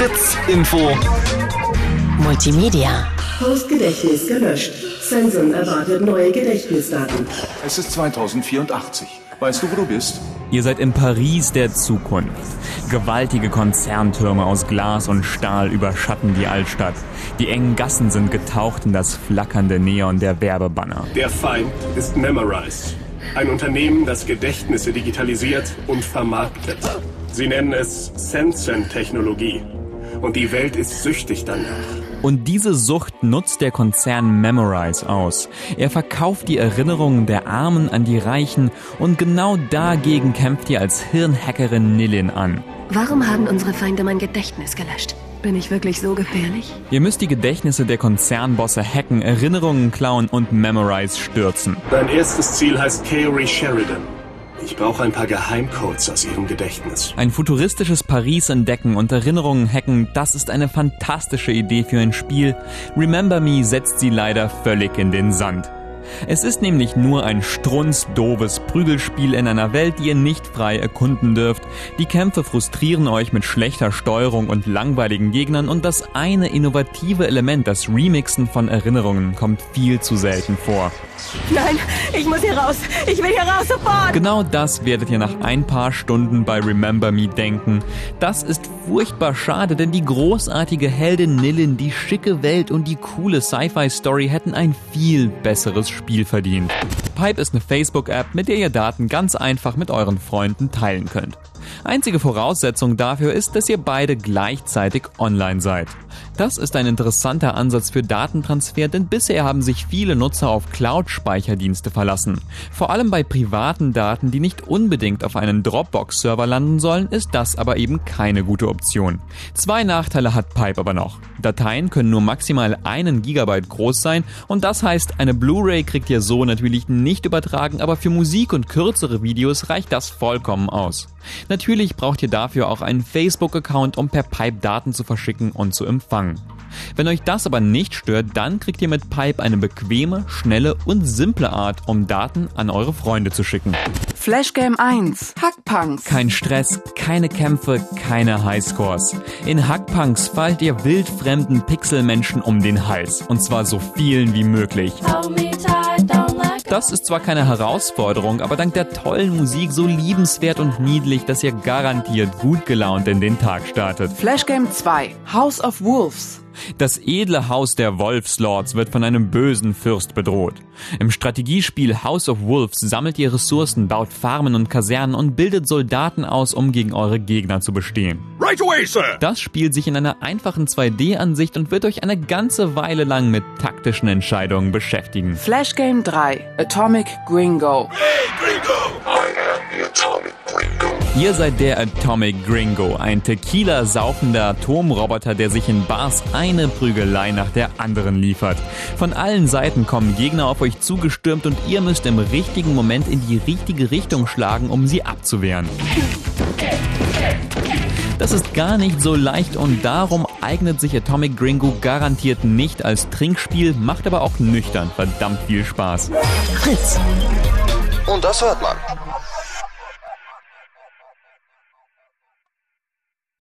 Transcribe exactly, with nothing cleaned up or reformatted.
Fritz Info Multimedia. Postgedächtnis gelöscht. Samsung erwartet neue Gedächtnisdaten. Es ist zweitausendvierundachtzig. Weißt du, wo du bist? Ihr seid im Paris der Zukunft. Gewaltige Konzerntürme aus Glas und Stahl überschatten die Altstadt. Die engen Gassen sind getaucht in das flackernde Neon der Werbebanner. Der Feind ist Memorize. Ein Unternehmen, das Gedächtnisse digitalisiert und vermarktet. Sie nennen es Sensen-Technologie. Und die Welt ist süchtig danach. Und diese Sucht nutzt der Konzern Memorize aus. Er verkauft die Erinnerungen der Armen an die Reichen und genau dagegen kämpft ihr als Hirnhackerin Nilin an. Warum haben unsere Feinde mein Gedächtnis gelöscht? Bin ich wirklich so gefährlich? Ihr müsst die Gedächtnisse der Konzernbosse hacken, Erinnerungen klauen und Memorize stürzen. Dein erstes Ziel heißt Kaori Sheridan. Ich brauche ein paar Geheimcodes aus ihrem Gedächtnis. Ein futuristisches Paris entdecken und Erinnerungen hacken, das ist eine fantastische Idee für ein Spiel. Remember Me setzt sie leider völlig in den Sand. Es ist nämlich nur ein strunzdoofes Prügelspiel in einer Welt, die ihr nicht frei erkunden dürft. Die Kämpfe frustrieren euch mit schlechter Steuerung und langweiligen Gegnern und das eine innovative Element, das Remixen von Erinnerungen, kommt viel zu selten vor. Nein, ich muss hier raus. Ich will hier raus, sofort. Genau das werdet ihr nach ein paar Stunden bei Remember Me denken. Das ist furchtbar schade, denn die großartige Heldin Nilin, die schicke Welt und die coole Sci-Fi-Story hätten ein viel besseres Spiel verdient. Pipe ist eine Facebook-App, mit der ihr Daten ganz einfach mit euren Freunden teilen könnt. Einzige Voraussetzung dafür ist, dass ihr beide gleichzeitig online seid. Das ist ein interessanter Ansatz für Datentransfer, denn bisher haben sich viele Nutzer auf Cloud-Speicherdienste verlassen. Vor allem bei privaten Daten, die nicht unbedingt auf einen Dropbox-Server landen sollen, ist das aber eben keine gute Option. Zwei Nachteile hat Pipe aber noch. Dateien können nur maximal einen Gigabyte groß sein und das heißt, eine Blu-ray kriegt ihr so natürlich nicht übertragen, aber für Musik und kürzere Videos reicht das vollkommen aus. Natürlich braucht ihr dafür auch einen Facebook-Account, um per Pipe Daten zu verschicken und zu empfangen. Wenn euch das aber nicht stört, dann kriegt ihr mit Pipe eine bequeme, schnelle und simple Art, um Daten an eure Freunde zu schicken. Flashgame eins. Hackpunks. Kein Stress, keine Kämpfe, keine Highscores. In Hackpunks fallt ihr wildfremden Pixelmenschen um den Hals. Und zwar so vielen wie möglich. Das ist zwar keine Herausforderung, aber dank der tollen Musik so liebenswert und niedlich, dass ihr garantiert gut gelaunt in den Tag startet. Flashgame zwei. House of Wolves. Das edle Haus der Wolfslords wird von einem bösen Fürst bedroht. Im Strategiespiel House of Wolves sammelt ihr Ressourcen, baut Farmen und Kasernen und bildet Soldaten aus, um gegen eure Gegner zu bestehen. Right away, sir! Das spielt sich in einer einfachen zwei D-Ansicht und wird euch eine ganze Weile lang mit taktischen Entscheidungen beschäftigen. Flashgame drei. Atomic Gringo. Hey, Gringo! I am the Atomic Gringo. Ihr seid der Atomic Gringo, ein Tequila-saufender Atomroboter, der sich in Bars eine Prügelei nach der anderen liefert. Von allen Seiten kommen Gegner auf euch zugestürmt und ihr müsst im richtigen Moment in die richtige Richtung schlagen, um sie abzuwehren. Das ist gar nicht so leicht und darum eignet sich Atomic Gringo garantiert nicht als Trinkspiel, macht aber auch nüchtern verdammt viel Spaß. Fritz. Und das hört man.